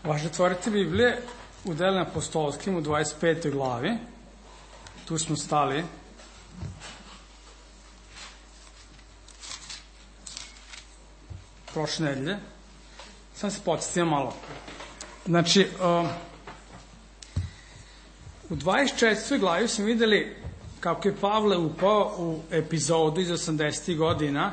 Vaše otvorite Biblije u Delima apostolskim u 25. glavi. Tu smo stali. Prošle nedelje. Sam se podsjetio malo. Znači, u 24. glavi smo videli kako je Pavle upao u epizodu iz 80. godina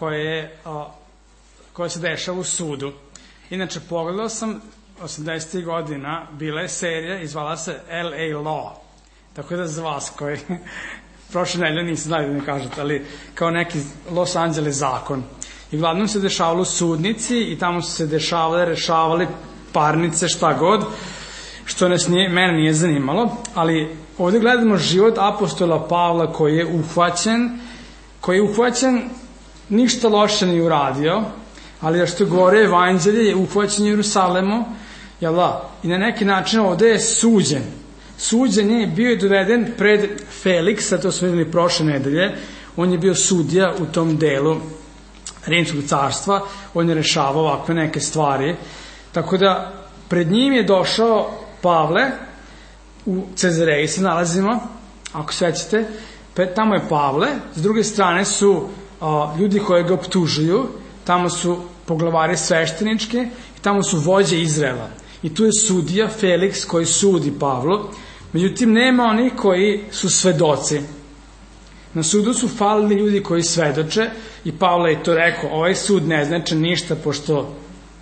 koja se dešava u sudu. Inače, pogledao sam 80. godina, bila je serija i zvala se L.A. Law. Tako da za vas koji prošle nedelje niste znali da ne kažete, ali kao neki Los Angeles zakon. I uglavnom se dešavalo u sudnici i tamo su se rešavali parnice, šta god, što mene nije zanimalo, ali ovdje gledamo život apostola Pavla koji je uhvaćen, ništa loše nije uradio, ali da što gore evanđelje je uhvaćen u Jerusalemu, jel da? I na neki način ovdje je suđen. Suđen je, bio je doveden pred Feliksa, to smo videli prošle nedelje, on je bio sudija u tom delu Rimskog carstva, on je rešavao ovakve neke stvari, tako da pred njim je došao Pavle, u Cezareji se nalazimo, ako sećate, tamo je Pavle, s druge strane su ljudi koji ga optužuju, tamo su poglavari svešteničke i tamo su vođe Izraela. I tu je sudija Feliks koji sudi Pavlu, međutim nema onih koji su svedoci. Na sudu su falili ljudi koji svedoče i Pavle je to rekao, ovaj sud ne znači ništa pošto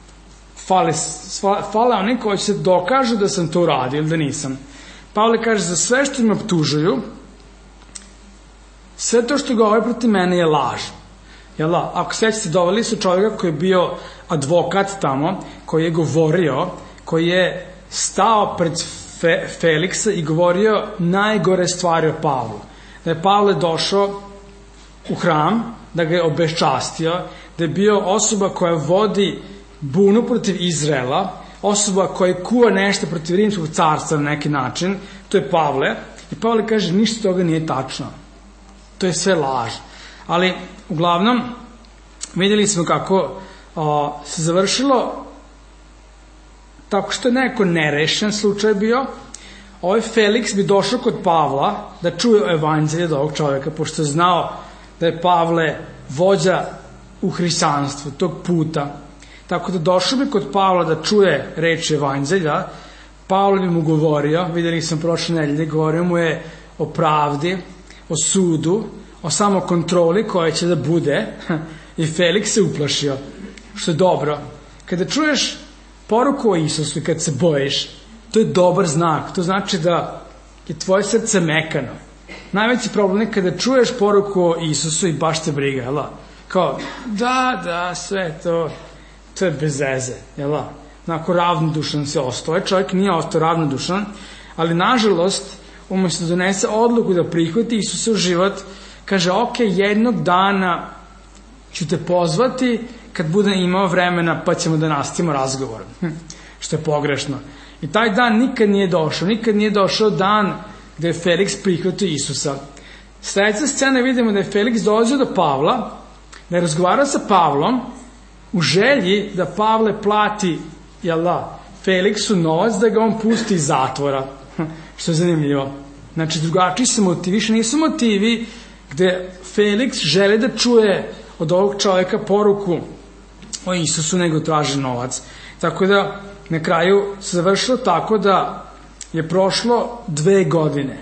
fale oni koji se dokažu da sam to uradio ili da nisam. Pavle kaže, za sve što me optužuju, sve to što govore protiv mene je laž. Jel da? Ako sećate, doveli su čovjeka koji je bio advokat tamo, koji je govorio, koji je stao pred Feliksa i govorio najgore stvari o Pavlu. Da je Pavle došao u hram, da ga je obeščastio, da je bio osoba koja vodi bunu protiv Izraela, osoba koja kuva nešto protiv Rimskog carstva na neki način, to je Pavle. I Pavle kaže, ništa toga nije tačno. To je sve laž. Ali, uglavnom, vidjeli smo kako se završilo tako što je neko nerešen slučaj bio. Ovaj Feliks bi došao kod Pavla da čuje evanđelje od ovog čovjeka, pošto je znao da je Pavle vođa u hrišćanstvu tog puta. Tako da došao bi kod Pavla da čuje reči evanđelja, Pavle bi mu govorio, vidjeli sam prošle nedelje, govorio mu je o pravdi, o sudu, o samokontroli koja će da bude, i Feliks se uplašio, što je dobro. Kada čuješ poruku o Isusu i kad se bojiš, to je dobar znak, to znači da je tvoje srce mekano. Najveći problem je kada čuješ poruku o Isusu i baš te briga, jel da? Kao, da, sve to je bez veze, jel da? Onako ravnodušan se ostao. Čovjek nije ostao ravnodušan, ali nažalost, umjesto da donese odluku da prihvati Isusa u život, kaže, ok, jednog dana ću te pozvati kad budem imao vremena pa ćemo da nastavimo razgovor. Što je pogrešno. I taj dan nikad nije došao dan gde je Feliks prihvatio Isusa. Sljedeća scena vidimo da je Feliks dolazio do Pavla, da je razgovarao sa Pavlom u želji da Pavle plati, jel da, Feliksu novac da ga on pusti iz zatvora. Što je zanimljivo. Znači, drugačiji su motivi, više nisu motivi gde Feliks želi da čuje od ovog čovjeka poruku o Isusu, nego traži novac. Tako da, na kraju se završilo tako da je prošlo 2 godine.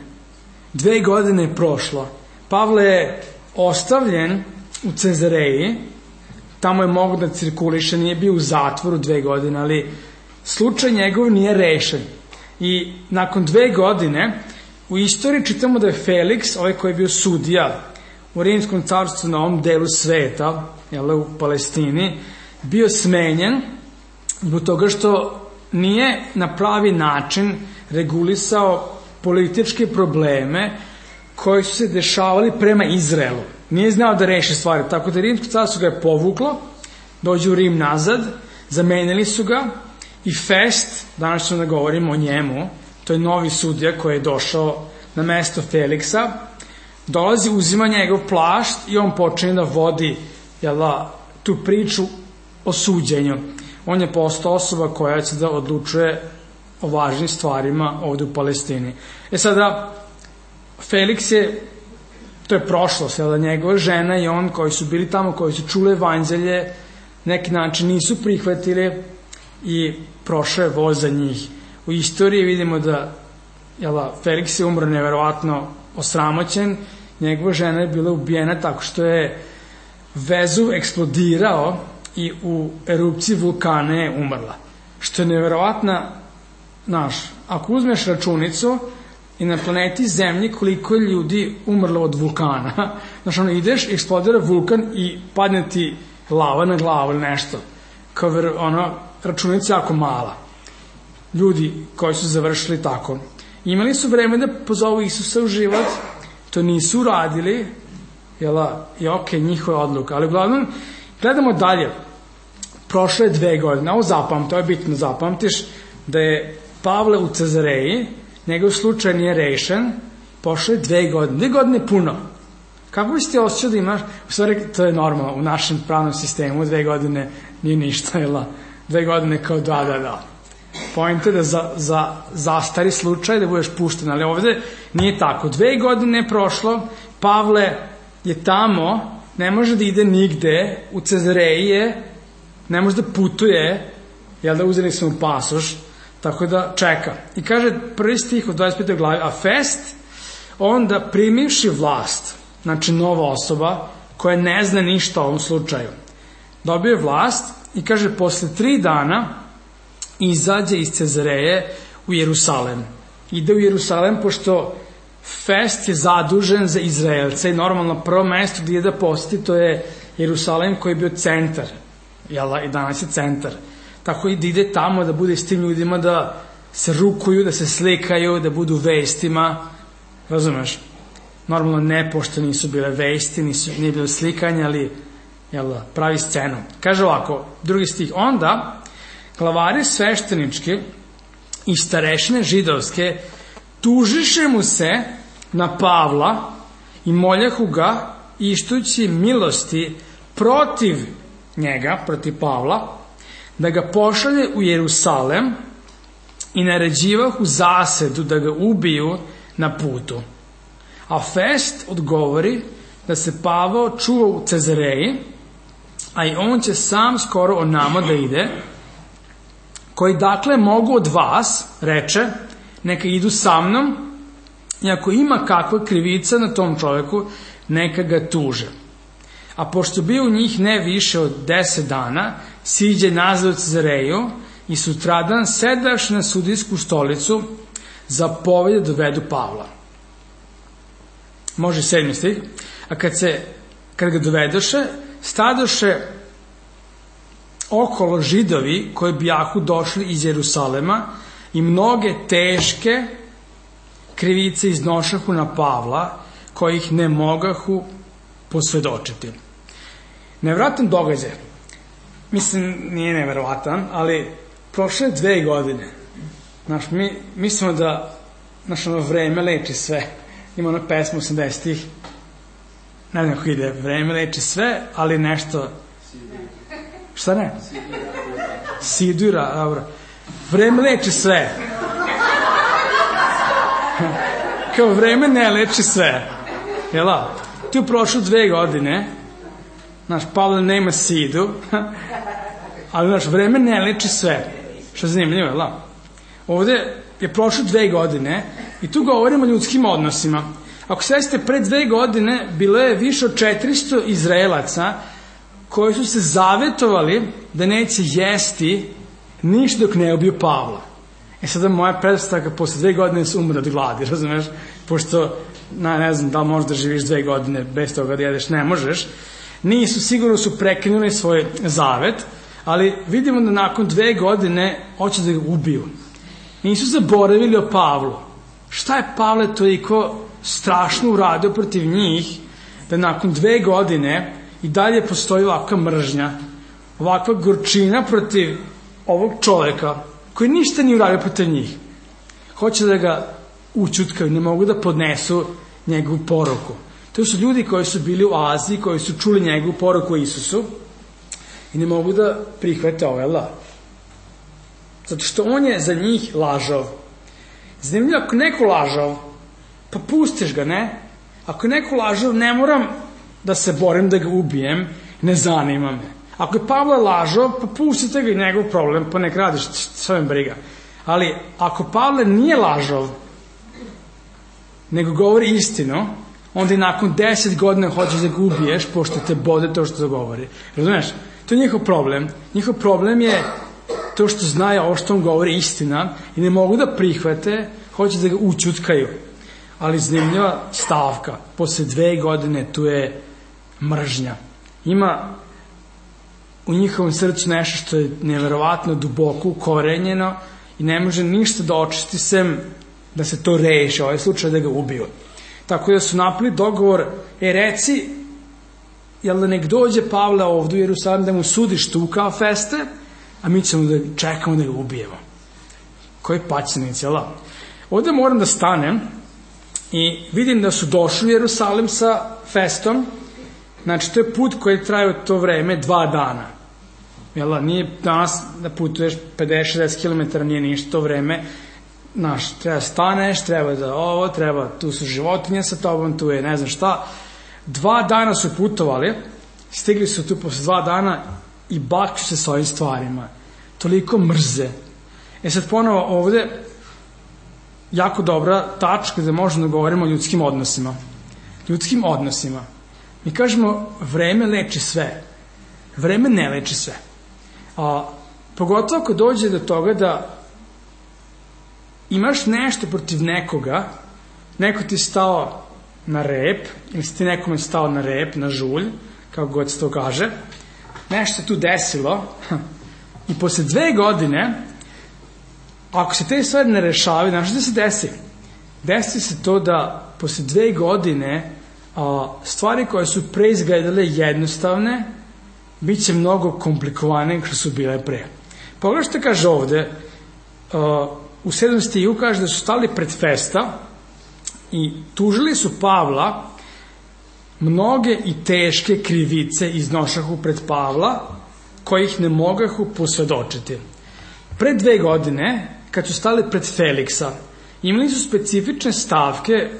2 godine je prošlo. Pavle je ostavljen u Cezareji, tamo je mogao da cirkuliše, nije bio u zatvoru 2 godine, ali slučaj njegov nije rešen. I nakon 2 godine, u istoriji čitamo da je Feliks, ovaj koji je bio sudija u Rimskom carstvu na ovom delu sveta, u Palestini, bio smenjen zbog toga što nije na pravi način regulisao političke probleme koji su se dešavali prema Izraelu. Nije znao da reši stvari, tako da Rimsko carstvo ga je povuklo, dođe u Rim nazad, zamenili su ga i Fest, danas ćemo da govorimo o njemu, to je novi sudija koji je došao na mesto Feliksa, dolazi, uzima njegov plašt i on počinje da vodi tu priču o suđenju. on je postao osoba koja će da odlučuje o važnim stvarima ovde u Palestini. Sada, Feliks je, to je prošlost, njegova žena i on koji su bili tamo, koji su čuli evanđelje, neki način nisu prihvatili i prošao je voz za njih. U istoriji vidimo da Feliks je umro neverovatno osramoćen, njegova žena je bila ubijena tako što je Vezuv eksplodirao i u erupciji vulkana je umrla. Što je neverovatna, ako uzmeš računicu i na planeti Zemlji koliko je ljudi umrlo od vulkana, ideš, eksplodira vulkan i padne ti lava na glavu ili nešto. Kao računica jako mala. Ljudi koji su završili tako. Imali su vreme da pozovu Isusa u život, to nisu uradili, i njihova odluka. Ali uglavnom, gledamo dalje. Prošle je 2 godine, ovo zapamti, to je bitno zapamtiš, da je Pavle u Cezareji, njegov slučaj nije rešen, prošle je 2 godine. 2 godine je puno. Kako biste ti osjećao da imaš, u stvari to je normalno, u našem pravnom sistemu 2 godine nije ništa, 2 godine kao da. Point je da za zastari slučaj da budeš pušten, ali ovde nije tako. 2 godine je prošlo, Pavle je tamo, ne može da ide nigde, u Cezareji je, ne može da putuje, da uzeli smo pasoš, tako da čeka. I kaže prvi stih od 25. glavi, a Fest, onda primivši vlast, znači nova osoba, koja ne zna ništa o ovom slučaju, dobio je vlast i kaže, posle 3 dana izađe iz Cezareje u Jerusalem. Ide u Jerusalem, pošto Fest je zadužen za Izraelce i normalno prvo mesto gdje je da posjeti, to je Jerusalem koji je bio centar. I danas je centar. Tako i da ide tamo da bude s tim ljudima, da se rukuju, da se slikaju, da budu vestima. Razumeš? Normalno ne, pošto nisu bile vesti, nije bilo slikanja, ali pravi scenu. Kaže ovako, drugi stih, onda glavari sveštenički i starešine židovske tužiše mu se na Pavla i moljahu ga ištući milosti protiv njega, protiv Pavla, da ga pošalje u Jerusalem i naređivahu zasedu da ga ubiju na putu. A Fest odgovori da se Pavao čuva u Cezareji, a i on će sam skoro o nama da ide, koji dakle mogu od vas, reče, neka idu sa mnom, i ako ima kakva krivica na tom čoveku, neka ga tuže. A pošto bio u njih ne više od 10 dana, siđe nazad u Cezareju i sutradan sedaš na sudijsku stolicu, zapovede dovedu Pavla. Može 7. stih. A kad ga dovedoše, stadoše okolo Židovi koji bijahu došli iz Jerusalema i mnoge teške krivice iznošahu na Pavla, kojih ne mogahu posvedočiti. Neverovatan događaj. Mislim, nije neverovatan, ali prošle 2 godine. Mi mislimo da vreme leči sve. Ima ona pesma 80-ih. Ne znam kako ide. Vreme leči sve, ali nešto... Šta ne? Sidura, dobro. Vreme leči sve. Kao vreme ne leči sve. Jela? Tu prošlo 2 godine. Pavle nema sidu. Ali vreme ne leči sve. Što je zanimljivo, jela? Ovde je prošlo 2 godine i tu govorimo o ljudskim odnosima. Ako sećate, pre 2 godine bilo je više od 400 Izraelaca koji su se zavetovali da neće jesti ništa dok ne ubiju Pavla. Sada moja predstavka, posle 2 godine se umre od gladi, razumeš? Pošto, ne znam da li možeš da živiš 2 godine bez toga da jedeš, ne možeš. Nisu, sigurno su prekinuli svoj zavet, ali vidimo da nakon 2 godine hoće da ga ubiju. Nisu zaboravili o Pavlu. Šta je Pavle toliko strašno uradio protiv njih, da nakon 2 godine i dalje postoji ovakva mržnja, ovakva gorčina protiv ovog čoveka, koji ništa nije uradio protiv njih. Hoće da ga učutkaju, ne mogu da podnesu njegovu poruku. To su ljudi koji su bili u Aziji, koji su čuli njegovu poruku o Isusu i ne mogu da prihvate ovo, Zato što on je za njih lažov. Zanimljivo, ako neko lažov, pa pustiš ga, ne? Ako je neko lažov, ne moram da se borim da ga ubijem, ne zanima me. Ako je Pavle lažov, pa pustite ga i njegov problem, pa nek radiš svojim briga. Ali ako Pavle nije lažov, nego govori istinu, onda i nakon 10 godina hoćeš da ga ubiješ, pošto te bode to što govori. Razumeš? To je njihov problem. Njihov problem je to što znaju ovo što on govori istina i ne mogu da prihvate, hoće da ga učutkaju. Ali zanimljiva stavka. Posle 2 godine tu je mržnja. Ima u njihovom srcu nešto što je neverovatno duboko ukorenjeno i ne može ništa da očisti sem da se to reši, ovaj slučaj da ga ubiju. Tako da su napali dogovor, reci, jel da nek dođe Pavle ovdje u Jerusalim da mu sudiš tu kao feste, a mi ćemo da čekamo da ga ubijemo. Koji paćenici, jel da? Ovdje moram da stanem i vidim da su došli u Jerusalim sa festom. Znači, to je put koji traje to vreme 2 dana. Jel da? Nije danas da putuješ 50-60 km, nije ništa to vreme. Znaš, treba staneš, treba da ovo, treba, tu su životinje sa tobom, tu je ne znam šta. 2 dana su putovali, stigli su tu posle 2 dana i bakću se s ovim stvarima. Toliko mrze. Sad ponovo ovde jako dobra tačka gde možemo da govorimo o ljudskim odnosima. Ljudskim odnosima. Mi kažemo, vreme leči sve. Vreme ne leči sve. Pogotovo ako dođe do toga da imaš nešto protiv nekoga, neko ti stao na rep, ili si ti nekome stao na rep, na žulj, kako god se to kaže, nešto tu desilo, i posle 2 godine, ako se te stvari ne rešavaju, znaš da se desi? Desi se to da posle 2 godine stvari koje su pre izgledale jednostavne, bit će mnogo komplikovane nego što su bile pre. Pogledaj što kaže ovde, u 7. stihu kaže da su stali pred festa i tužili su Pavla, mnoge i teške krivice iznošahu pred Pavla, kojih ne mogahu posvedočiti. Pre 2 godine, kad su stali pred Feliksa, imali su specifične stavke,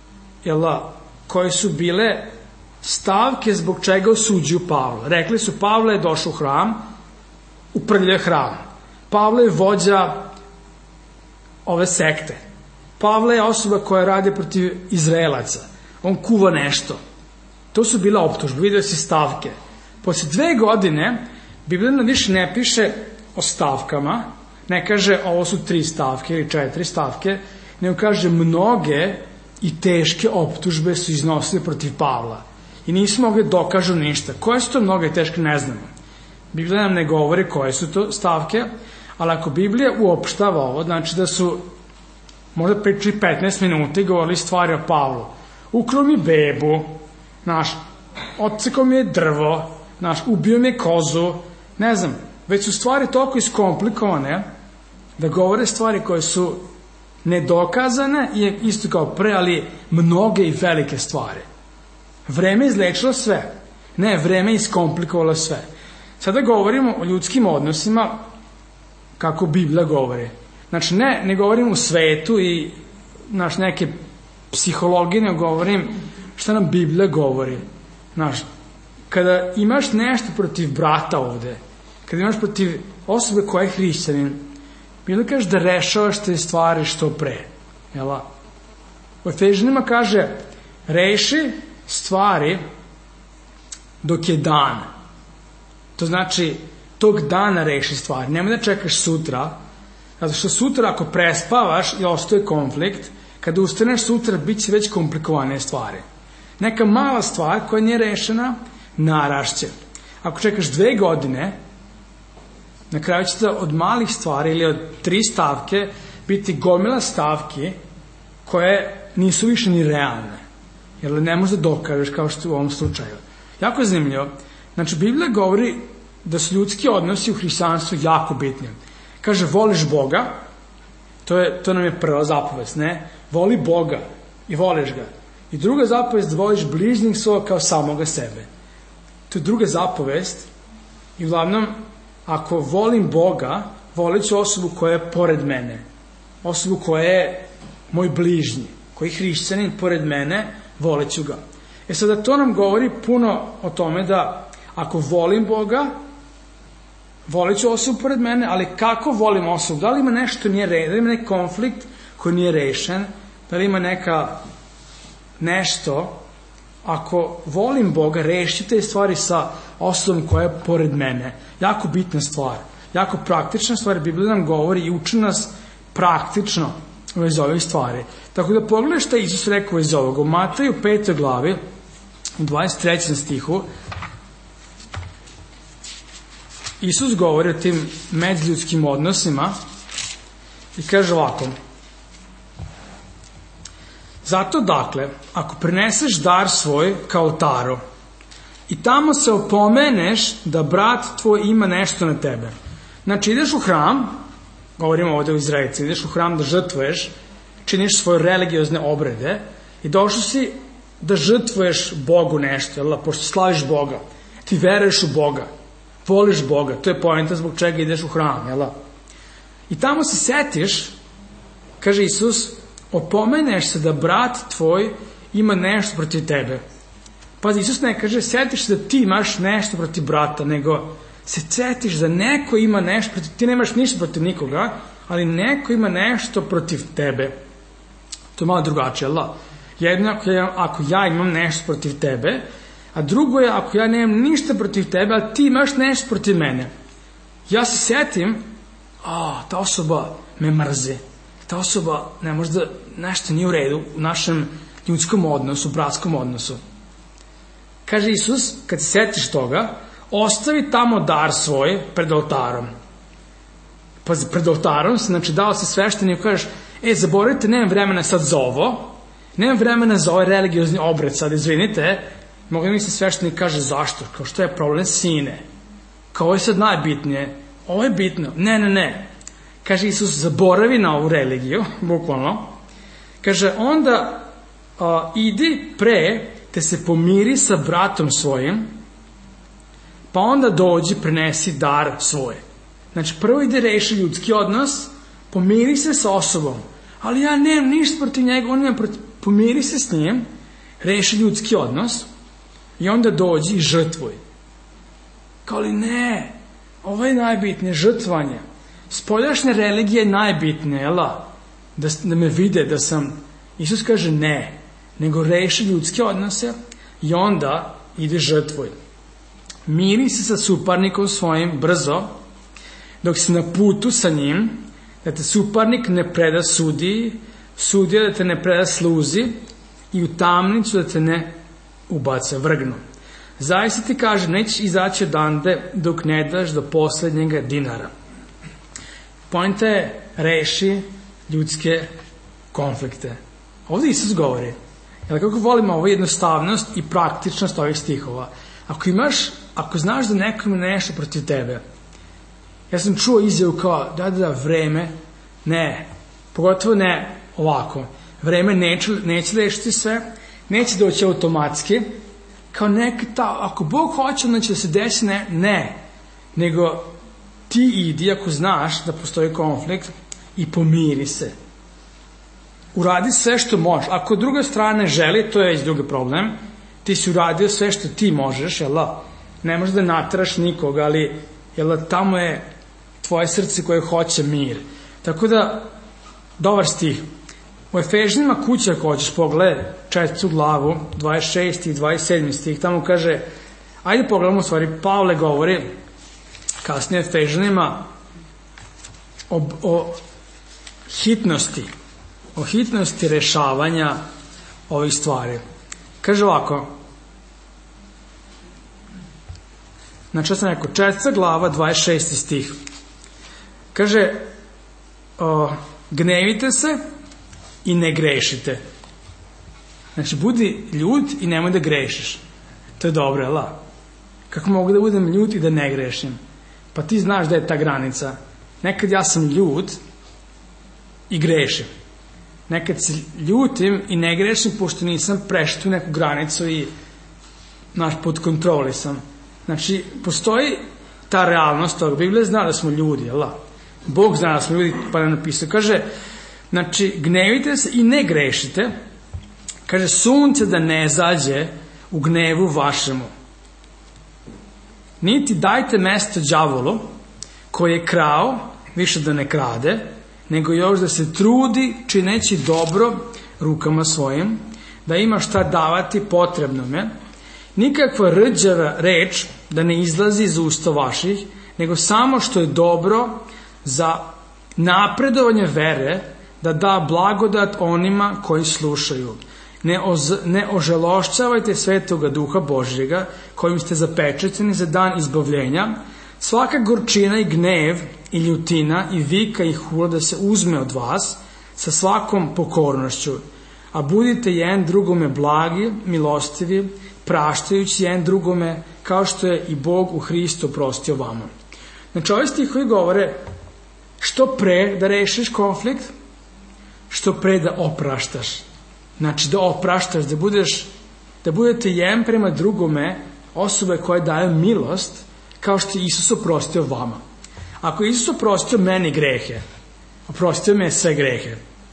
koje su bile stavke zbog čega osuđuju Pavla. Rekli su, Pavle je došao u hram, uprljao hram. Pavle je vođa ove sekte. Pavle je osoba koja radi protiv Izraelaca. On kuva nešto. To su bile optužbe. Vidio si stavke. Posle 2 godine Biblija nam više ne piše o stavkama, ne kaže ovo su 3 stavke ili 4 stavke, nego kaže mnoge i teške optužbe su iznosili protiv Pavla. I nisu mogli dokažu ništa. Koje su to mnoge i teške, ne znamo. Biblija nam ne govori koje su to stavke, ali ako Biblija uopštava ovo, znači da su možda pričali 15 minuta i govorili stvari o Pavlu. Ukrao mi bebu, odsekao mi je drvo, ubio mi je kozu, ne znam, već su stvari toliko iskomplikovane da govore stvari koje su nedokazane i isto kao pre, ali mnoge i velike stvari. Vreme je izlečilo sve. Ne, vreme je iskomplikovalo sve. Sada govorimo o ljudskim odnosima kako Biblija govori. Znači, ne govorim u svetu i neke psihologije, ne govorim šta nam Biblija govori. Kada imaš nešto protiv brata ovde, kada imaš protiv osobe koja je hrišćanin, Biblija kaže da rešavaš te stvari što pre. U Efežanima kaže, reši stvari dok je dan. To znači, tog dana reši stvari. Nemoj da čekaš sutra, zato što sutra ako prespavaš i ostaje konflikt, kada ustaneš sutra, bit će već komplikovane stvari. Neka mala stvar koja nije rešena, narašće. Ako čekaš 2 godine, na kraju će da od malih stvari ili od 3 stavke biti gomila stavki koje nisu više ni realne. Jer ne možeš da dokažeš kao što u ovom slučaju. Jako je zanimljivo. Znači, Biblija govori da su ljudski odnosi u hrišćanstvu jako bitni. Kaže, voliš Boga, to nam je prva zapovest, ne? Voli Boga i voliš ga. I druga zapovest, voliš bližnjeg svoga kao samoga sebe. To je druga zapovest i uglavnom, ako volim Boga, volit ću osobu koja je pored mene, osobu koja je moj bližnji, koji je hrišćanin pored mene, volit ću ga. Sada to nam govori puno o tome da ako volim Boga, volit ću osobu pored mene, ali kako volim osobu? Da li ima nešto nije rešeno, da li ima neki konflikt koji nije rešen, da li ima nešto, ako volim Boga, rešiti te stvari sa osobom koja je pored mene. Jako bitna stvar, jako praktična stvar, Biblija nam govori i uči nas praktično iz ovih stvari. Tako da pogledaj šta Isus rekao iz ovoga. U Mateju 5. glavi, u 23. stihu, Isus govori o tim međuljudskim odnosima i kaže ovako: zato dakle, ako prineseš dar svoj kao oltaru i tamo se opomeneš da brat tvoj ima nešto na tebe. Znači, ideš u hram, govorimo ovde u Izraelici, ideš u hram da žrtvuješ, činiš svoje religiozne obrede i došao si da žrtvuješ Bogu nešto, jel, pošto slaviš Boga, ti veruješ u Boga, voliš Boga, to je poenta zbog čega ideš u hram, jel? I tamo se setiš, kaže Isus, opomeneš se da brat tvoj ima nešto protiv tebe. Pazi, Isus ne kaže setiš se da ti imaš nešto protiv brata, nego se setiš da neko ima nešto protiv, ti nemaš ništa protiv nikoga, ali neko ima nešto protiv tebe. To je malo drugačije, jel? Jedno ako ja imam nešto protiv tebe, a drugo je ako ja nemam ništa protiv tebe, a ti imaš nešto protiv mene. Ja se setim, ta osoba me mrzi, ta osoba ne možda nešto nije u redu u našem ljudskom odnosu, bratskom odnosu. Kaže Isus, kad se setiš toga, ostavi tamo dar svoj pred oltarom. Pazi, pred oltarom, znači dao se svešteniku i kažeš, zaboravite, nemam vremena sad za ovo, nemam vremena za ovaj religiozni obred, sad izvinite, mogu da mi se sveštenik kaže zašto, kao što je problem, sine, kao ovo je sad najbitnije, ovo je bitno, ne, kaže Isus, zaboravi na ovu religiju, bukvalno, kaže, onda idi pre, te se pomiri sa bratom svojim, pa onda dođi, prenesi dar svoj. Znači, prvo ide reši ljudski odnos, pomiri se sa osobom, ali ja nemam ništa protiv njega, on nema protiv, pomiri se s njim, reši ljudski odnos i onda dođi i žrtvuj. Kao li ne, ovo je najbitnije, žrtvanje. Spoljašnja religija je najbitnija, jela? Da me vide da sam, Isus kaže ne, nego reši ljudske odnose i onda ide žrtvuj. Miri se sa suparnikom svojim brzo, dok si na putu sa njim, da te suparnik ne preda sudiji, sudija da te ne preda sluzi i u tamnicu da te ne ubace, vrgnu. Zaista ti kaže, nećeš izaći odande dok ne daš do poslednjega dinara. Poenta je reši ljudske konflikte. Ovdje Isus govori. Jer kako volimo ovo jednostavnost i praktičnost ovih stihova. Ako znaš da neko ima nešto protiv tebe, ja sam čuo izjavu kao, da, vreme, ne, pogotovo ne ovako, vreme neće rešiti sve, neće doći automatski, kao ako Bog hoće, onda će da se desi, ne, nego ti idi ako znaš da postoji konflikt i pomiri se. Uradi sve što možeš. Ako druga strana želi, to je već drugi problem. Ti si uradio sve što ti možeš, jel da? Ne možeš da nateraš nikoga, ali jel da, tamo je tvoje srce koje hoće mir. Tako da, dobar stih. U Efežnima kuća, ako hoćeš, pogledaj 4. glavu, 26. i 27. stih, tamo kaže, ajde pogledamo, u stvari, Pavle govori, kasnije Efežnima, o hitnosti rešavanja ovih stvari. Kaže ovako, znači sam rekao, 4. glava, 26. stih. Kaže, gnevite se i ne grešite. Znači, budi ljut i nemoj da grešiš. To je dobro, jel? Kako mogu da budem ljut i da ne grešim? Pa ti znaš da je ta granica. Nekad ja sam ljut i grešim. Nekad se ljutim i ne grešim, pošto nisam prešao neku granicu i pod kontroli sam. Znači, postoji ta realnost toga. Biblija zna da smo ljudi, jel? Bog zna da smo ljudi, pa je napisao, kaže, znači, gnevite se i ne grešite, kaže, sunce da ne zađe u gnevu vašemu. Niti dajte mesto đavolu, koji je krao, više da ne krade, nego još da se trudi čineći dobro rukama svojim, da ima šta davati potrebnome, nikakva rđava reč da ne izlazi iz usta vaših, nego samo što je dobro za napredovanje vere, da da blagodat onima koji slušaju. Ne ožalošćavajte Svetoga Duha Božjega, kojim ste zapečaćeni za dan izbavljenja. Svaka gorčina i gnev i ljutina i vika i hula da se uzme od vas sa svakom pokornošću, a budite jedan drugome blagi, milostivi, praštajući jedan drugome, kao što je i Bog u Hristu oprostio vama. Znači, ovaj stih koji govore, što pre da rešiš konflikt, što pre da opraštaš. Znači, da opraštaš, da budete jedan prema drugome, osobe koje daju milost, kao što je Isus oprostio vama. Ako je Isus oprostio meni grehe, oprostio me sve grehe,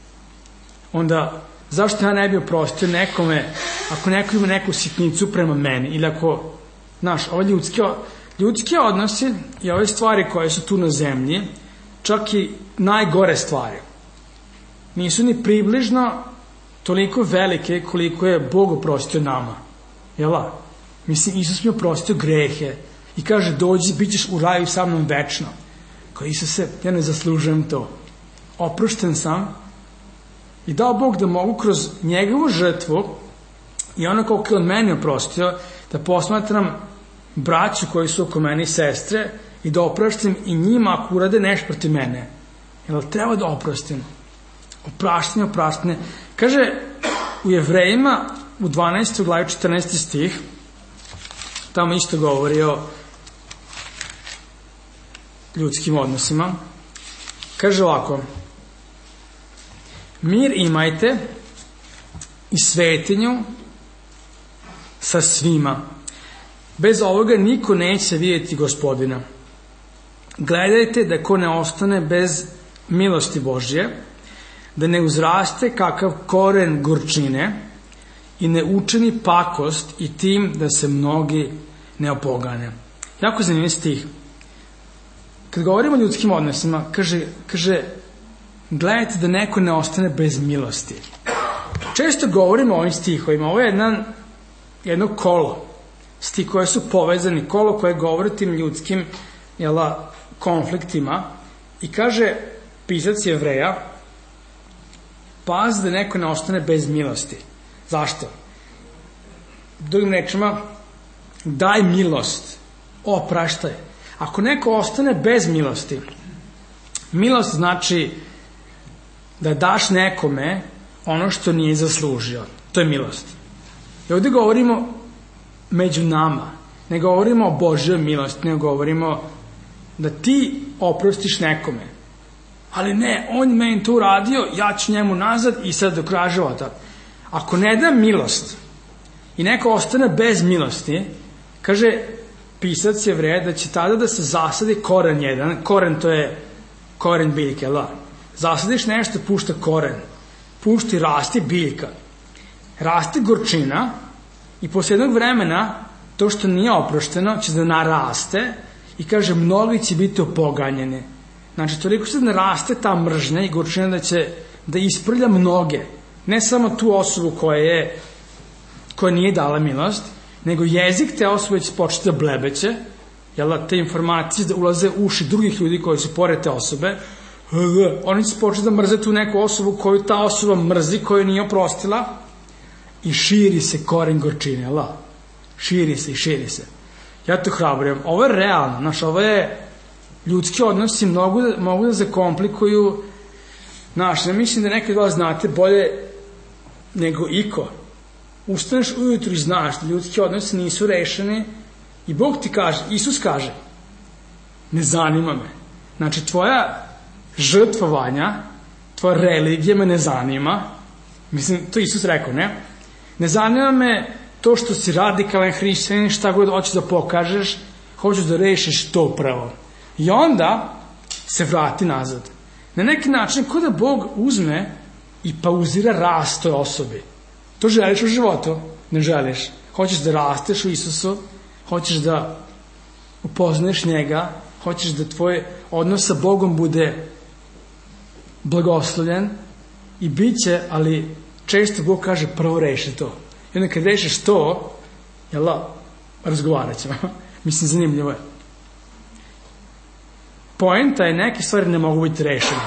onda zašto ja ne bi oprostio nekome, ako neko ima neku sitnicu prema meni, ili ako, znaš, ove ljudski odnosi i ove stvari koje su tu na zemlji, čak i najgore stvari, nisu ni približno toliko velike koliko je Bog oprostio nama. Jel' mislim, Isus mi oprostio grehe i kaže, dođi, bit ćeš u raju sa mnom večno. Kao, Isuse, ja ne zaslužujem to. Oprošten sam i dao Bog da mogu kroz njegovu žrtvu i ono koliko je on meni oprostio, da posmatram braću koji su oko mene i sestre i da opraštim i njima ako urade nešto protiv mene. Jel' treba da oprostim? Opraštanje. Kaže u Jevrejima u 12. glavi 14. stih, tamo isto govori o ljudskim odnosima. Kaže ovako, mir imajte i svetinju sa svima. Bez ovoga niko neće vidjeti Gospodina. Gledajte da ko ne ostane bez milosti Božje, da ne uzraste kakav koren gorčine i ne učini pakost i tim da se mnogi ne opogane. Jako zanimljiv stih. Kad govorimo o ljudskim odnosima, kaže gledajte da neko ne ostane bez milosti. Često govorimo o ovim stihovima. Ovo je jedno kolo. Stih koje su povezani, kolo koje govori tim ljudskim konfliktima. I kaže pisac Jevreja, pazi da neko ne ostane bez milosti. Zašto? Drugim rečima, daj milost, opraštaj. Ako neko ostane bez milosti, milost znači da daš nekome ono što nije zaslužio. To je milost. I ovdje govorimo među nama. Ne govorimo o Božjoj milosti, ne govorimo da ti oprostiš nekome. Ali ne, on meni to uradio, ja ću njemu nazad i sad do kraja života. Ako ne da milost i neko ostane bez milosti, kaže pisac Jevreja da će tada da se zasadi koren jedan. Koren, to je koren biljke, zasadiš nešto, pušta koren. Pušti, rasti biljka. Rasti gorčina i posle jednog vremena to što nije oprošteno će da naraste i kaže mnogi će biti opoganjeni. Znači, toliko se naraste ta mržnja i gorčina da će da isprlja mnoge. Ne samo tu osobu koja nije dala milost, nego jezik te osobe će početi da blebeće, te informacije da ulaze u uši drugih ljudi koji su pored te osobe, oni će početi da mrze tu neku osobu koju ta osoba mrzi, koju nije oprostila, i širi se koren gorčine, širi se. Ja to hrabrujem. Ovo je realno, ovo je ljudski odnosi mogu da zakomplikuju, ne mislim da neki od vas znate bolje nego iko. Ustaneš ujutru i znaš da ljudski odnosi nisu rešeni i Bog ti kaže, Isus kaže, ne zanima me. Znači, tvoja žrtvovanja, tvoja religija me ne zanima. Mislim, to Isus rekao, ne? Ne zanima me to što si radikalan hrišćanin, šta god hoćeš da pokažeš, hoćeš da rešiš to pravo. I onda, se vrati nazad. Na neki način, kao da Bog uzme i pauzira rast toj osobi. To želiš u životu? Ne želiš. Hoćeš da rasteš u Isusu, hoćeš da upoznaješ njega, hoćeš da tvoj odnos sa Bogom bude blagoslovljen i bit će, ali često Bog kaže prvo reši to. I onda kad rešiš to, razgovarat ćemo. Mislim, zanimljivo je. Poenta je, neke stvari ne mogu biti rešene.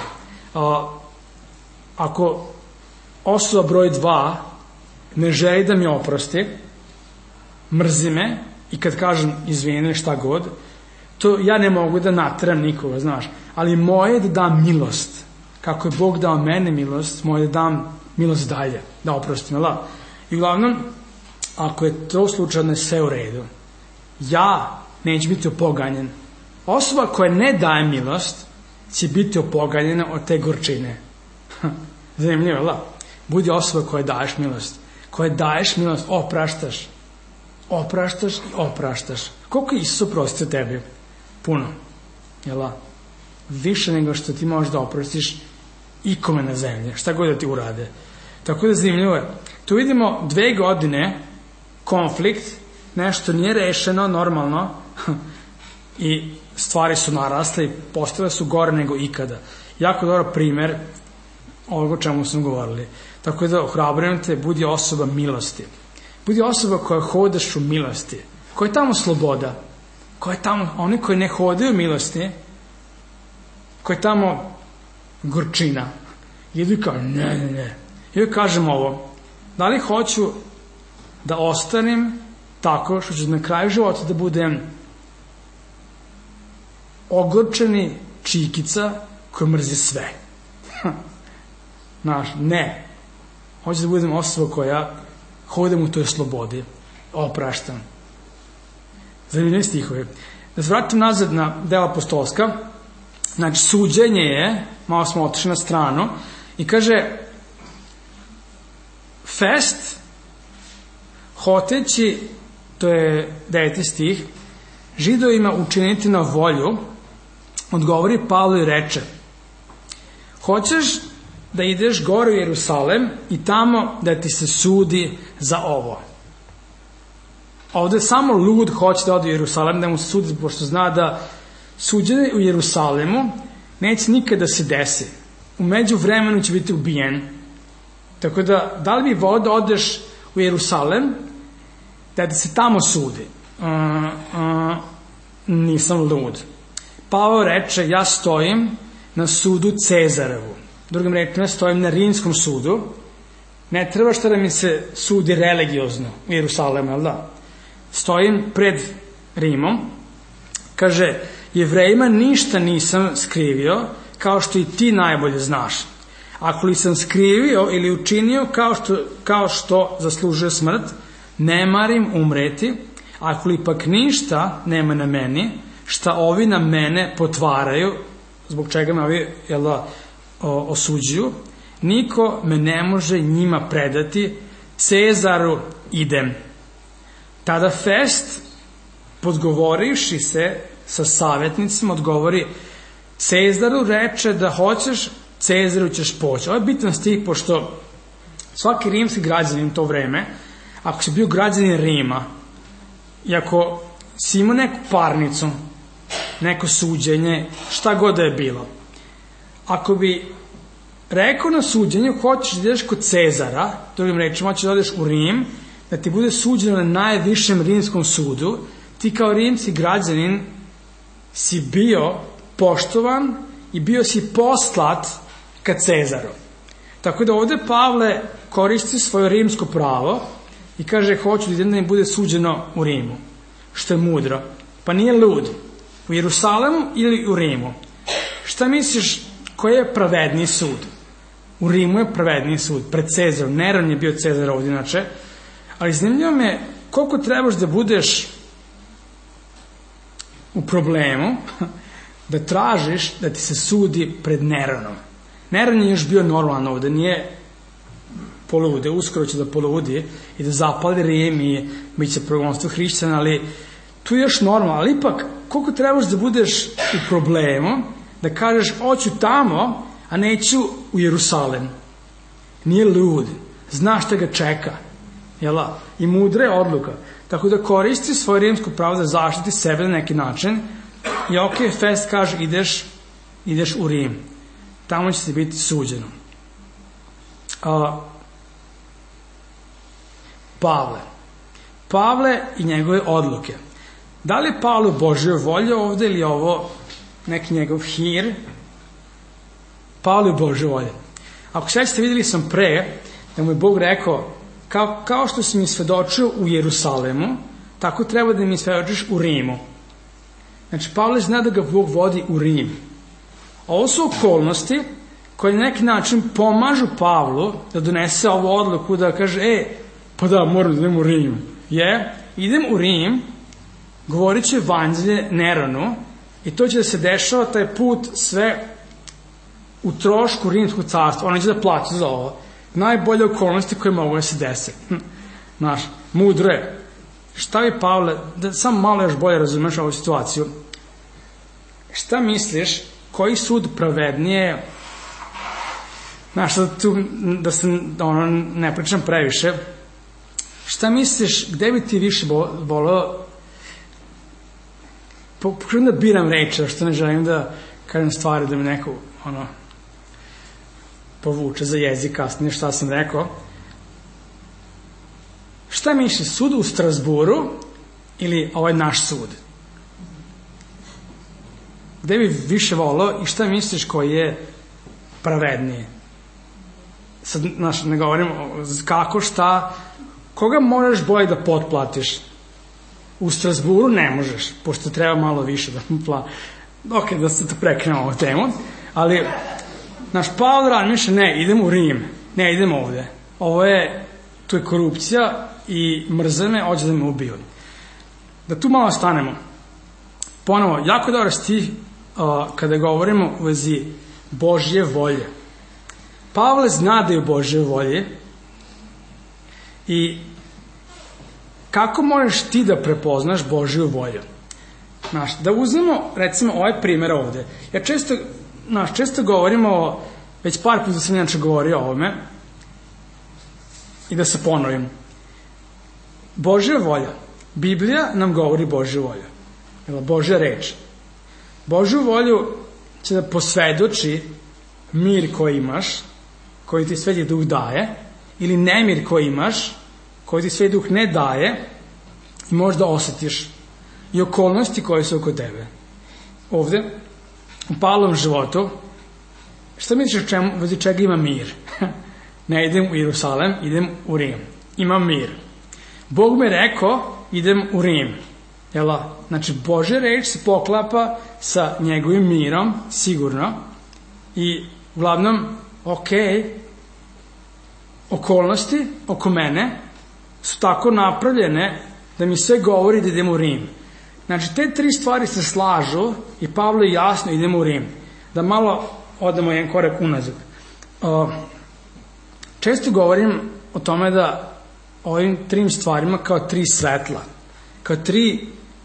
Ako osoba broj 2 ne želi da mi oprosti, mrzi me, i kad kažem izvini šta god, to ja ne mogu da nateram nikoga, znaš. Ali moje je da dam milost. Kako je Bog dao mene milost, moje je da dam milost dalje, da oprostim. I uglavnom, ako je to slučajno sve u redu, ja neću biti opoganjen. Osoba koja ne daje milost će biti opoganjena od te gorčine. Zanimljivo, budi osoba koja daješ milost. Koja daješ milost, opraštaš. Opraštaš i opraštaš. Koliko je Isus oprostio tebi? Puno. Više nego što ti možeš da oprostiš ikome na zemlji. Šta god da ti urade. Tako da zanimljivo je. Tu vidimo 2 godine konflikt, nešto nije rešeno normalno i stvari su narasle i postale su gore nego ikada. Jako dobar primer ovoga o čemu smo govorili. Tako da ohrabrujem te, budi osoba milosti. Budi osoba koja hodaš u milosti. Koja je tamo sloboda? Koja je tamo, oni koji ne hodaju u milosti, koja je tamo gorčina. Idu i kažu, ne. I kažem ovo, da li hoću da ostanem tako što ću na kraju života da budem ogorčeni čikica koja mrzi sve. Znaš, ne. Hoću da budem osoba koja hodam u toj slobodi. Opraštam. Zanimljivi stihovi. Da se vratim nazad na dela apostolska. Znači, suđenje je, malo smo otišli na stranu, i kaže, Fest, hoteći, to je 9. stih, Židovima učiniti na volju, odgovori Pavle i reče, hoćeš da ideš gore u Jerusalem i tamo da ti se sudi za ovo. Ovde samo lud hoće da ode u Jerusalem, da mu se sudi, pošto zna da suđenje u Jerusalemu neće nikada se desi. U međuvremenu će biti ubijen. Tako da li bi volio da odeš u Jerusalem, da se tamo sudi? Nisam lud. Pavao reče, ja stojim na sudu Cezarevu. Drugim rečima, stojim na rimskom sudu. Ne treba što da mi se sudi religiozno u Jerusalemu, jel da? Stojim pred Rimom. Kaže, Jevrejima ništa nisam skrivio, kao što i ti najbolje znaš. Ako li sam skrivio ili učinio kao što zaslužuje smrt, ne marim umreti. Ako li pak ništa nema na meni, šta ovi na mene potvaraju, zbog čega me ovi osuđuju, niko me ne može njima predati, Cezaru idem. Tada Fest, podgovorivši se sa savjetnicima, odgovori, Cezaru reče da hoćeš, Cezaru ćeš poći. Ovo je bitan stih, pošto svaki rimski građanin to vreme, ako si bio građanin Rima, i ako si imao neku parnicu, neko suđenje, šta god da je bilo, ako bi rekao na suđenju, hoćeš da ideš kod Cezara, drugim rečima, hoćeš da odeš u Rim, da ti bude suđeno na najvišem rimskom sudu, ti kao rimski građanin si bio poštovan i bio si poslat ka Cezaru. Tako da ovde Pavle koristi svoje rimsko pravo i kaže, hoću da idem da mi bude suđeno u Rimu. Što je mudro. Pa nije lud. U Jerusalemu ili u Rimu? Šta misliš, koji je pravedniji sud? U Rimu je pravedniji sud, pred Cezarom. Neron je bio Cezar ovdje, inače. Ali zanimljivo me, koliko trebaš da budeš u problemu da tražiš da ti se sudi pred Neronom. Neron je još bio normalan ovde, nije polude, uskoro će da poludi i da zapali Rim i bit će progonstvo hrišćana, ali tu je još normalno. Ali ipak, koliko trebaš da budeš u problemu da kažeš hoću tamo, a neću u Jerusalim. Nije lud, zna šta ga čeka. Jela? I mudra je odluka. Tako da koristi svoje rimsko pravo da zaštiti sebe na neki način. I ok, Fest kaže ideš u Rim. Tamo će ti biti suđeno. Pavle i njegove odluke. Da li je Pavle Božja volja ovde ili je ovo neki njegov hir? Pavle Božja volja. Ako sećate, videli sam pre da mu je Bog rekao kao što si mi svedočio u Jerusalimu, tako treba da mi svedočiš u Rimu. Znači, Pavle zna da ga Bog vodi u Rim. Ovo su okolnosti koje na neki način pomažu Pavlu da donese ovu odluku, da kaže, pa da, moram da idem u Rim. Idem u Rim, govorit će evanđelje Neronu i to će da se dešava taj put sve u trošku rimskog carstva. Ona će da plati za ovo. Najbolje okolnosti koje mogu da se dese. Mudro je. Šta bi Pavle, da samo malo još bolje razumeš ovu situaciju, šta misliš, koji sud pravednije, da se ne pričam previše, šta misliš, gde bi ti više voleo, pokušam da biram reče, što ne želim da kažem stvari da mi neko povuče za jezik kasnije šta sam rekao. Šta misliš, sud u Strasburu ili ovaj naš sud? Gde bi više volao i šta misliš koji je pravednije? Sad, ne govorim kako, šta, koga moraš bolje da potplatiš? U Strasburu ne možeš, pošto treba malo više da platiš. Ok, da se to prekrenemo ovu temu, ali naš Pavle razmišlja, ne, idem u Rim, ne, idem ovde. Tu je korupcija i mrze me, hoće da me ubiju. Da tu malo stanemo. Ponovo, jako dobar stih kada govorimo u vezi Božje volje. Pavle zna da je Božje volje i kako možeš ti da prepoznaš Božju volju? Da uzmemo, recimo, ovaj primjer ovde. Ja često govorimo, već par puta sam inače govorio o ovome, i da se ponovim. Božja volja. Biblija nam govori Božju volju. Božja reč. Božju volju će da posvedoči mir koji imaš, koji ti Sveti Duh daje, ili nemir koji imaš, koji ti Sveti Duh ne daje, i možda osjetiš i okolnosti koje su oko tebe. Ovde, u Pavlovom životu, šta misliš vezi čega ima mir? Ne idem u Jerusalim, idem u Rim. Imam mir. Bog mi rekao, idem u Rim. Znači, Božja reč se poklapa sa njegovim mirom, sigurno. I, uglavnom, okolnosti oko mene su tako napravljene da mi sve govori da idem u Rim. Znači, te tri stvari se slažu i Pavle jasno idemo u Rim. Da malo odemo jedan korak unazad. Često govorim o tome da ovim trim stvarima kao tri svetla, kao tri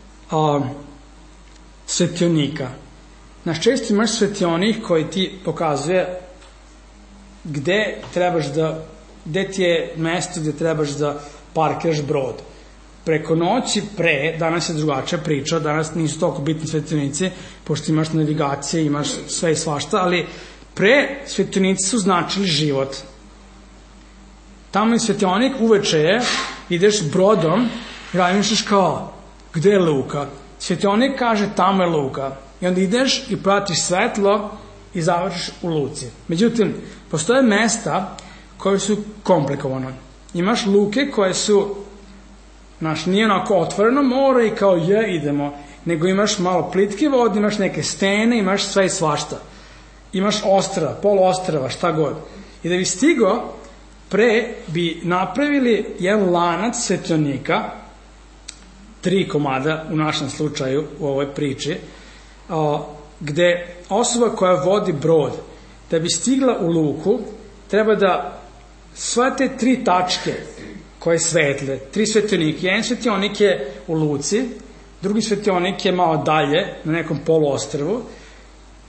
svetionika. Često imaš svetionik koji ti pokazuje gde ti je mesto gde trebaš da parkiraš brod. Preko noći danas je drugačija priča, danas nisu toliko bitni svetionici, pošto imaš navigacije, imaš sve i svašta, ali svetionici su značili život. Tamo je svetionik, uveče je, ideš brodom i razmišljaš kao, gde je luka? Svetionik kaže, tamo je luka. I onda ideš i pratiš svetlo i završiš u luci. Međutim, postoje mesta koje su komplikovane. Imaš luke koje su, nije onako otvoreno more i kao idemo, nego imaš malo plitke vode, imaš neke stene, imaš sve i svašta. Imaš ostrva, poluostrva, šta god. I da bi stigao, bi napravili jedan lanac svetionika, 3 komada u našem slučaju u ovoj priči, gde osoba koja vodi brod, da bi stigla u luku, treba da sva te 3 tačke koje svetle, 3 svetionike, jedan svetionik je u luci, drugi svetionik je malo dalje, na nekom poluostrvu,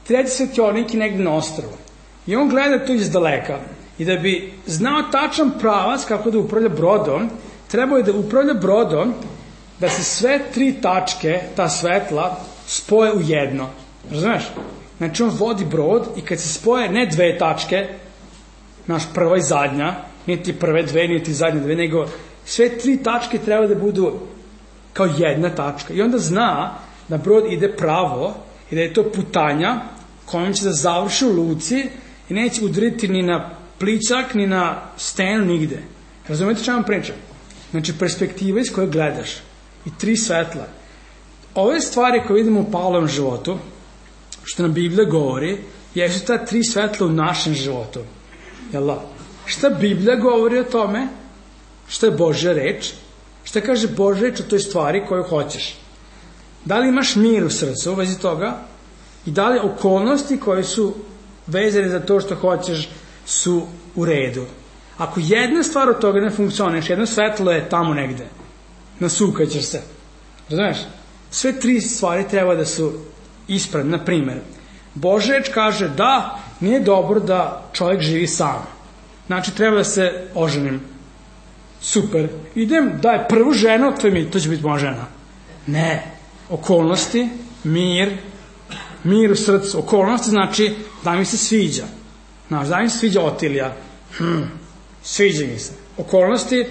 treći svetionik je negde na ostrvu. I on gleda to iz daleka. I da bi znao tačan pravac kako da upravlja brodom, trebao je da upravlja brodom da se sve 3 tačke, ta svetla, spoje u jedno. Razumeš? Znači on vodi brod i kad se spoje ne 2 tačke, naš prva i zadnja, niti prve 2, niti zadnje 2, nego sve 3 tačke treba da budu kao jedna tačka. I onda zna da brod ide pravo i da je to putanja kojom će da završi u luci i neće udariti ni na pličak, ni na stenu, nigde. Razumete što vam pričam? Znači, perspektiva iz koje gledaš i 3 svetla. Ove stvari koje vidimo u Pavlovom životu, što nam Biblija govori, jesu ta 3 svetla u našem životu. Jel da? Šta Biblija govori o tome? Šta je Božja reč? Šta kaže Božja reč o toj stvari koju hoćeš? Da li imaš mir u srcu u vezi toga? I da li okolnosti koje su vezane za to što hoćeš su u redu? Ako jedna stvar od toga ne funkcioniš, jedno svetlo je tamo negde, nasukaćeš se. Razumeš? Sve 3 stvari treba da su ispravne. Na primer, Božja reč kaže da nije dobro da čovjek živi sam. Znači, treba da se oženim. Super. Idem, daj prvu ženu, to će biti moja žena. Ne. Okolnosti, mir u srcu. Okolnosti znači da mi se sviđa. Znaš, da mi se sviđa Otilija. Sviđa mi se. Okolnosti,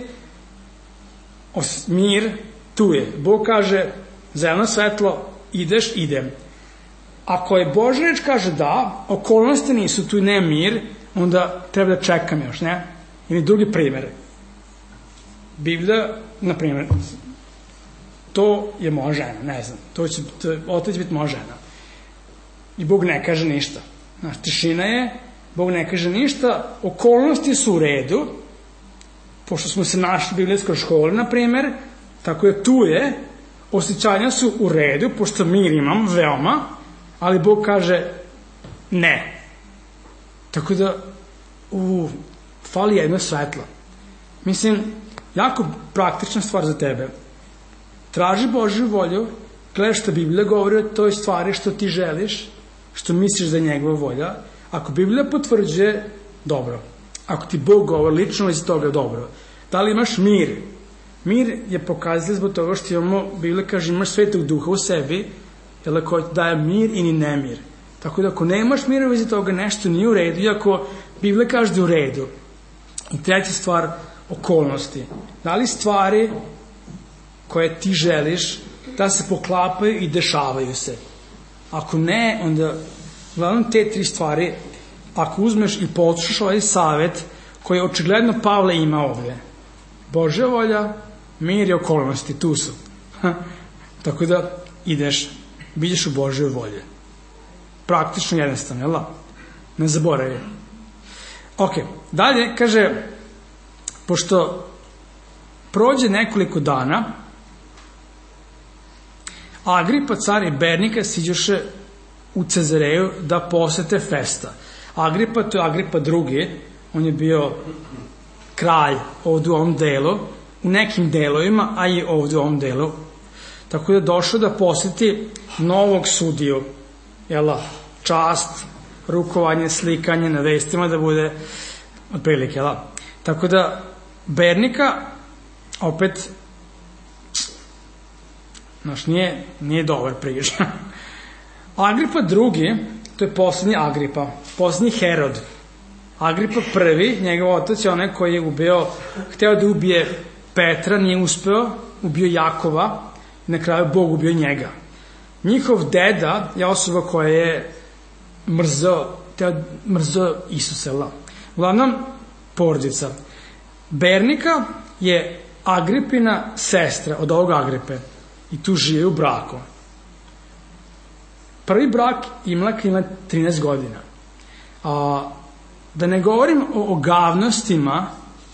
mir, tu je. Bog kaže, zeleno svetlo, ideš, idem. Ako je Božja reč kaže da, okolnosti nisu tu, ne mir, onda treba da čekam još, ne? Ili drugi primjer. Biblija, na primjer, to je moja žena, ne znam, otac će biti moja žena. I Bog ne kaže ništa. Znaš, tišina je, Bog ne kaže ništa, okolnosti su u redu, pošto smo se našli u biblijskoj školi, na primjer, tako je tu je, osjećanja su u redu, pošto mir imam, veoma, ali Bog kaže ne. Tako da, fali jedno svetlo. Mislim, jako praktična stvar za tebe. Traži Božju volju, gledaj što Biblija govori o toj stvari što ti želiš, što misliš da je njegova volja. Ako Biblija potvrđuje, dobro. Ako ti Bog govori lično iz toga, dobro. Da li imaš mir? Mir je pokazatelj zbog toga što imamo, Biblija kaže, imaš Svetog Duha u sebi, jer koji ti daje mir i ni nemir. Tako da ako nemaš mira u vezi toga, nešto nije u redu, iako Biblija kaže da je u redu. I treća stvar, okolnosti. Da li stvari koje ti želiš da se poklapaju i dešavaju se? Ako ne, onda gledam te 3 stvari, ako uzmeš i poslušaš ovaj savjet koji očigledno Pavle ima ovdje. Božja volja, mir i okolnosti, tu su. Tako da ideš, vidiš u Božjoj volji. Praktično jednostavno, jel da? Ne zaboravi. Ok, dalje, kaže, pošto prođe nekoliko dana, Agripa, car i Bernika siđoše u Cezareju da posete Festa. Agripa, to je Agripa II, on je bio kralj ovdje u ovom delu, u nekim delovima, a i ovdje u ovom delu. Tako da je došao da poseti novog sudiju, jel, čast, rukovanje, slikanje na vestima da bude otprilike, jel. Tako da Bernika opet znaš, nije dobar priča. Agripa II, to je posljednji Agripa, posljednji Herod. Agripa I, njegov otac je onaj koji je hteo da ubije Petra, nije uspeo, ubio Jakova i na kraju Bog ubio njega. Njihov deda je osoba koja je mrzeo Isusa. Uglavnom, porodica. Bernika je Agripina sestra od ovog Agripe i tu žive u braku. Prvi brak imala 13 godina. Da ne govorim o ogavnostima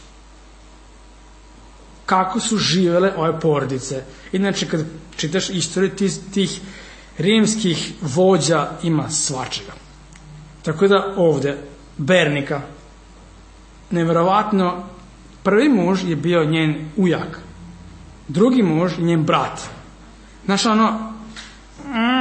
kako su živele ove porodice. Inače, kad čitaš istoriju tih rimskih vođa, ima svačega. Tako da ovde, Bernika, nevjerovatno, prvi muž je bio njen ujak, drugi muž je njen brat. Znaš,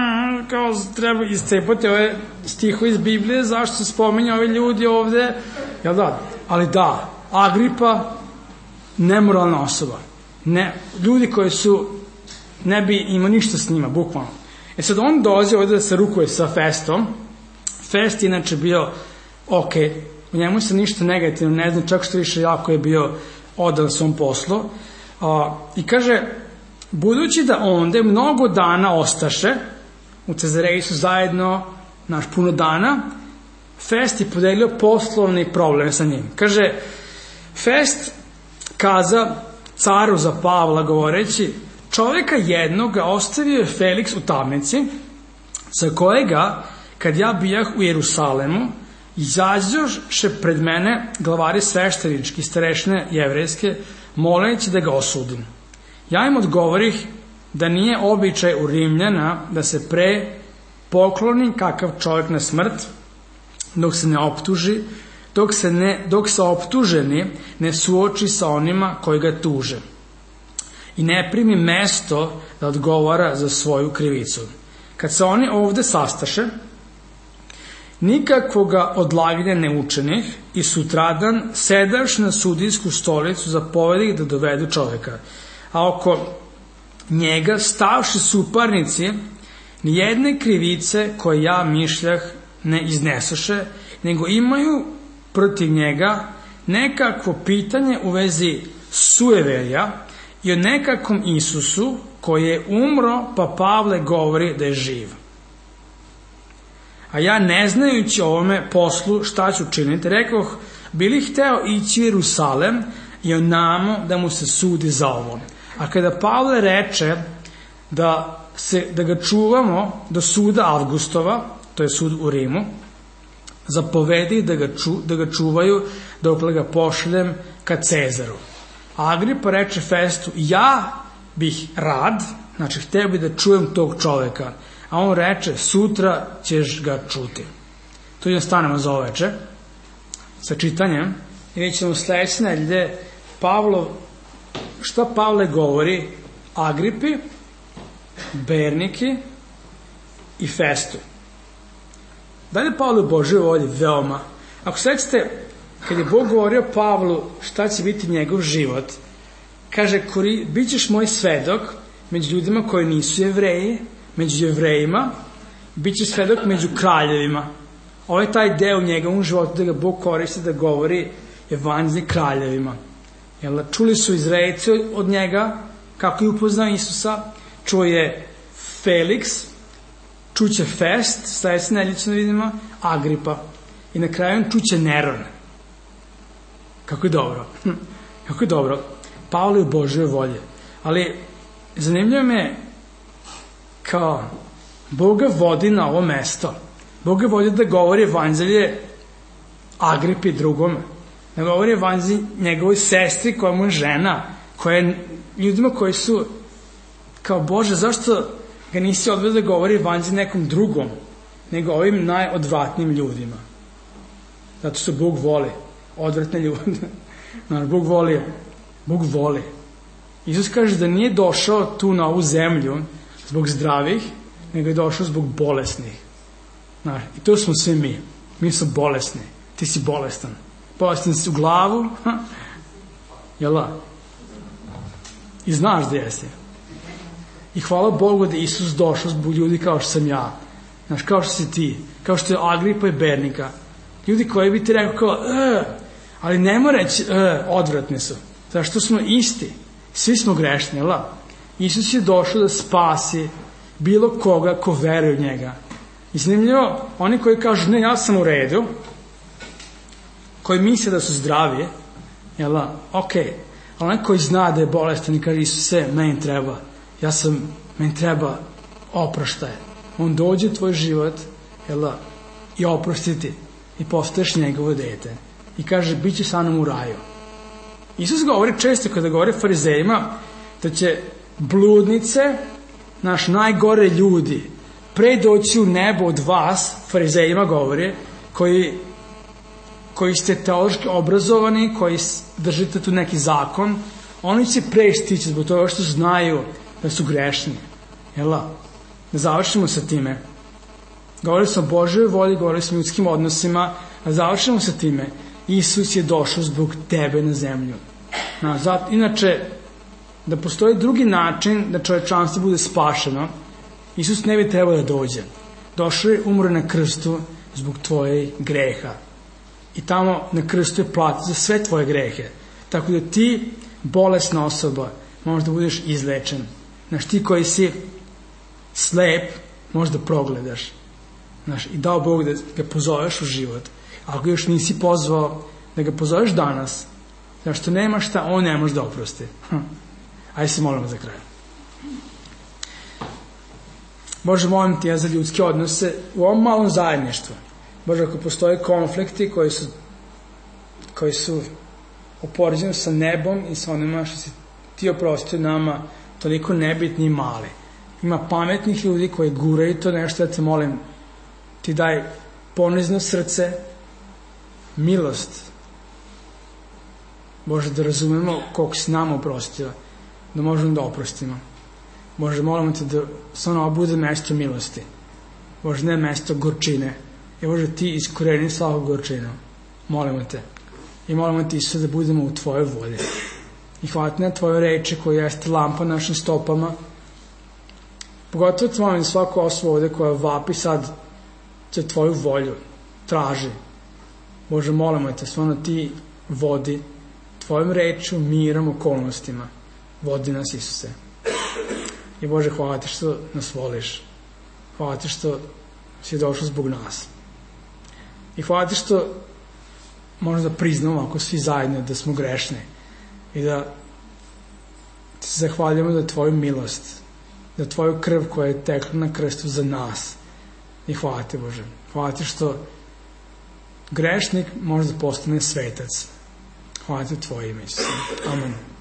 kao treba iscepati ove stihove iz Biblije, zašto se spominja ovi ljudi ovde, jel da? Ali da, Agripa, nemoralna osoba. Ljudi koji su, ne bi imao ništa s njima, bukvalno. Sad on dolazi ovde da se rukuje sa Festom. Fest je inače bio ok, u njemu se ništa negativno ne zna, čak što više jako je bio odan svom poslu. I kaže, budući da onda mnogo dana ostaše, u Cezareji su zajedno puno dana, Fest je podelio poslovni problem sa njim. Kaže, Fest kaza caru za Pavla govoreći, čoveka jednoga ostavio je Feliks u tamnici, za kojega, kad ja bijah u Jerusalemu, izađoše pred mene glavari sveštenički, starešne jevrejske, moleći da ga osudim. Ja im odgovorih da nije običaj u Rimljana da se pre pokloni kakav čovjek na smrt, dok se ne optuži, dok se optuženi ne suoči sa onima koji ga tuže i ne primi mesto da odgovara za svoju krivicu. Kad se oni ovde sastaše, nikakvoga odlaganja ne učenih i sutradan sedaš na sudijsku stolicu zapovedi da dovedu čoveka. A oko njega stavši suparnici nijedne krivice koje ja mišljah ne iznesoše, nego imaju protiv njega nekakvo pitanje u vezi sujeverja i o nekakvom Isusu koji je umro, pa Pavle govori da je živ. A ja, ne znajući o ovome poslu šta ću činiti, rekoh, bili hteo ići u Jerusalem i onamo da mu se sudi za ovo. A kada Pavle reče da ga čuvamo do suda Avgustova, to je sud u Rimu, zapovedi da ga čuvaju dokle ga pošljem ka Cezaru. A Agripa reče Festu, ja bih rad, znači hteo bi da čujem tog čoveka. A on reče, sutra ćeš ga čuti. Tu idem stanemo za oveče sa čitanjem i vidjet ćemo sledeće nedelje šta Pavle govori Agripi, Berniki i Festu. Dalje Pavle u Božoj volji veoma. Ako sećate, kad je Bog govorio Pavlu šta će biti njegov život, kaže, bit ćeš moj svedok među ljudima koji nisu Jevreji, među Jevrejima, bit će svedok među kraljevima. Ovo je taj deo u njegovom životu da ga Bog koristi da govori evanđelje kraljevima. Čuli su Izraelci od njega kako je upoznao Isusa, čuo je Feliks, čuće Fest, sledeće nedelje ćemo vidimo, Agripa i na kraju čuće Neron. Kako je dobro. Kako je dobro. Pavle u Božoj volji. Ali zanimljivo me kao Boga vodi na ovo mesto. Boga vodi da govori evanđelje Agripi drugome. Da govori evanđelje njegovoj sestri koja mu je žena, koja je ljudima koji su kao Bože, zašto ga nisi odveo da govori evanđelje nekom drugom, nego ovim najodvratnim ljudima. Zato što Bog voli odvratne ljude. Bog voli. Isus kaže da nije došao tu na ovu zemlju zbog zdravih, nego je došao zbog bolesnih. I to smo svi mi. Mi smo bolesni. Ti si bolestan. Bolestan si u glavu. Jel da? I znaš da jesi. I hvala Bogu da je Isus došao zbog ljudi kao što sam ja. Znaš, kao što si ti. Kao što je Agripa i Bernika. Ljudi koji bi ti rekao kao, ali nema reći, odvratni su. Zašto smo isti. Svi smo grešni, jel da? Isus je došao da spasi bilo koga ko veruje u njega. I zanimljivo, oni koji kažu, ne, ja sam u redu, koji misle da su zdravi, jel da? Okej. A onaj koji zna da je bolestan i kaže, Isuse, meni treba oproštaj. On dođe u tvoj život, jel da? I oprosti ti. I postaješ njegovo dete. I kaže, bit će sa mnom u raju. Isus govori često kada govori farizejima da će bludnice, naš najgore ljudi, pre doći u nebo od vas, farizejima govori, koji ste teološki obrazovani, koji držite tu neki zakon, oni će pre stići zbog toga što znaju da su grešni. Jel da? Da završimo sa time. Govorili smo o Božoj volji, govorili smo o ljudskim odnosima, a završimo sa time. Isus je došao zbog tebe na zemlju. Inače, da postoji drugi način da čovečanstvo bude spašeno, Isus ne bi trebao da dođe. Došao je, umro na krstu zbog tvojih greha. I tamo na krstu je platio za sve tvoje grehe. Tako da ti, bolesna osoba, možeš da budeš izlečen. Znaš, ti koji si slep, možeš da progledaš. Znaš, i dao Bog da ga pozoveš u život. Ako još nisi pozvao, da ga pozoveš danas. Znaš, što nema šta, on ne može da oprosti. Ajde se molimo za kraj. Bože, molim ti ja za ljudske odnose u ovom malom zajedništvu. Bože, ako postoje konflikti koji su upoređeni sa nebom i sa onima što si ti oprostio nama, toliko nebitni i mali. Ima pametnih ljudi koji guraju to nešto, da te molim, ti daj ponizno srce, milost. Bože, da razumemo koliko si nama oprostio, da možemo da oprostimo. Bože, molimo te da stvarno ovo bude mesto milosti. Bože, ne mesto gorčine. I Bože, ti iskoreni svakog gorčina. Molimo te. I molimo te Isus da budemo u tvojoj volji. I hvala ti na tvoje reči koja jeste lampa našim stopama. Pogotovo te molim svaku osobu ovde koja vapi sad za tvoju volju. Traži. Bože, molimo te, stvarno ti vodi tvojom reču, mirom, okolnostima. Vodi nas, Isuse. I Bože, hvala ti što nas voliš. Hvala ti što si došao zbog nas. I hvala ti što možda priznamo ako svi zajedno da smo grešni i da ti se zahvaljujemo za tvoju milost, za tvoju krv koja je tekla na krstu za nas. I hvala ti, Bože. Hvala ti što grešnik može da postane svetac. Hvala ti u tvoje ime. Amen.